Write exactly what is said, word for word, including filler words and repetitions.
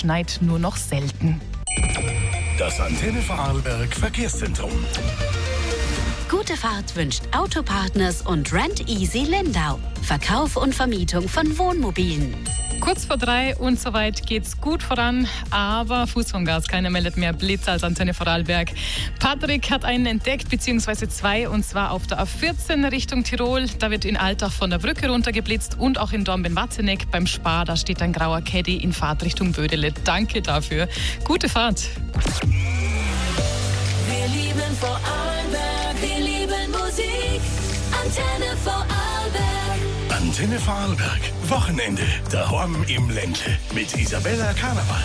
schneit nur noch selten. Das Antenne Vorarlberg Verkehrszentrum. Gute Fahrt wünscht Autopartners und Rent Easy Lindau. Verkauf und Vermietung von Wohnmobilen. Kurz vor drei und soweit geht's gut voran, aber Fuß vom Gas, keiner meldet mehr Blitz als Antenne Vorarlberg. Patrick hat einen entdeckt, beziehungsweise zwei, und zwar auf der A vierzehn Richtung Tirol. Da wird in Altach von der Brücke runtergeblitzt und auch in Dornbirn-Watzeneck beim Spar, da steht ein grauer Caddy in Fahrtrichtung Bödele. Danke dafür. Gute Fahrt. Wir lieben Vorarlberg, wir lieben Musik. Antenne Vorarlberg. Antenne Vorarlberg. Wochenende. Daheim im Ländle. Mit Isabella Karneval.